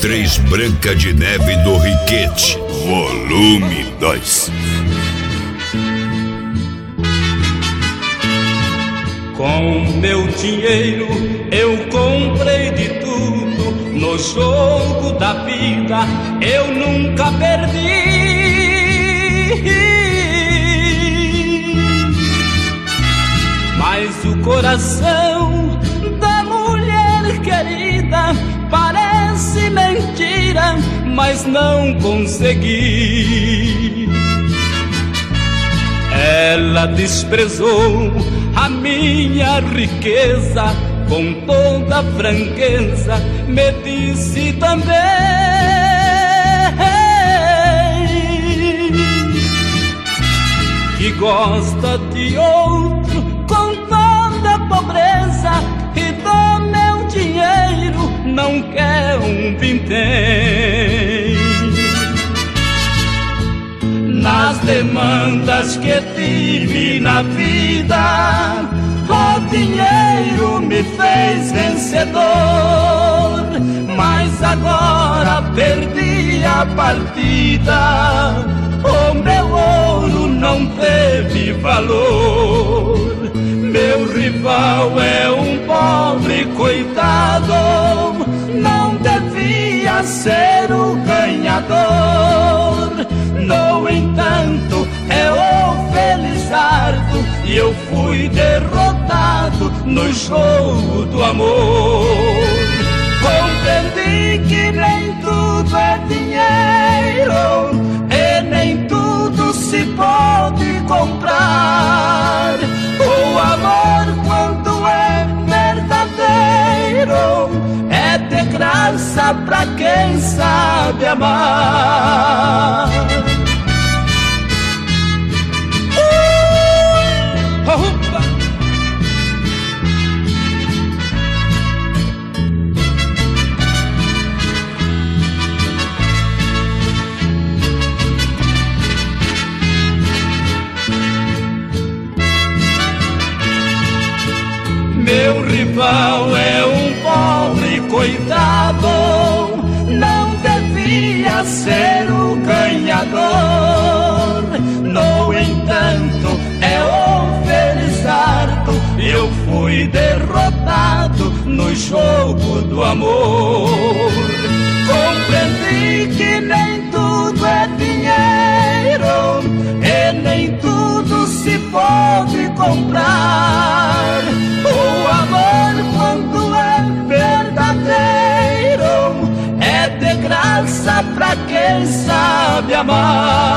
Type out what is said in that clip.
MP3 Branca de Neve do Riquete, volume 2. Com meu dinheiro eu comprei de tudo, no jogo da vida eu nunca perdi. Mas o coração da mulher querida parece mentira, mas não consegui. Ela desprezou a minha riqueza, com toda franqueza me disse também que gosta de outro com toda pobreza, e do meu dinheiro não quer um vintém. Nas demandas que tive na vida, o dinheiro me fez vencedor, mas agora perdi a partida, o meu ouro não teve valor. Meu rival é um pobre coitado, não devia ser o ganhador. No entanto, é o Felizardo e eu fui derrotado no jogo do amor. Compreendi que nem tudo é dinheiro e nem tudo se pode comprar. O amor, quando é verdadeiro, é de graça pra quem sabe amar. Meu rival é um pobre coitado, não devia ser o ganhador. No entanto, é o Felizardo e eu fui derrotado no jogo do amor. Compreendi que nem tudo é dinheiro e nem tudo se pode comprar. O amor, quando é verdadeiro, é de graça pra quem sabe amar.